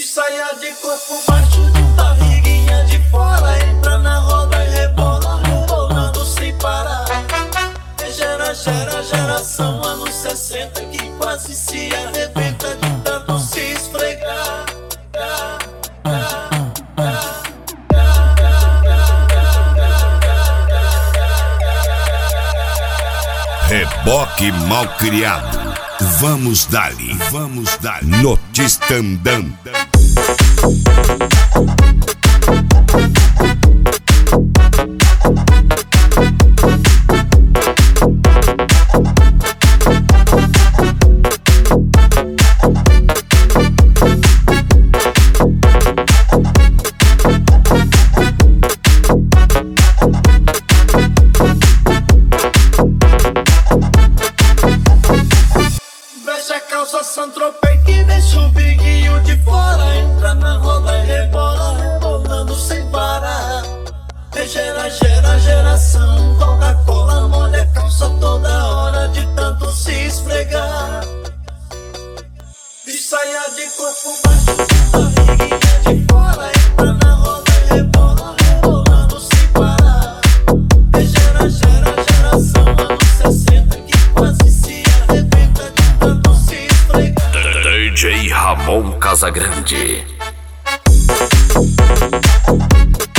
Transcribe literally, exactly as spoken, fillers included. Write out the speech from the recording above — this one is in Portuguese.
Saia de corpo baixo, barriguinha de fora, entra na roda e rebola, rebolando sem parar. Gera, gera, geração, anos sessenta, que quase se arrebenta de tanto se esfregar. Reboque mal criado. Vamos dali, vamos dali. Notistandam. Fecha a calça Saint-Tropez que deixa o biguinho de fora, entra na roda e rebola, rebolando sem parar. Gera, gera, geração, Coca-Cola molha a calça toda hora de tanto se esfregar. De saia de corpo baixo, barriguinha de fora, entra na roda e rebola, rebolando sem parar. Gera, gera, geração, anos sessenta, que quase se arrebenta de tanto se esfregar. D J Ramon Casagrande.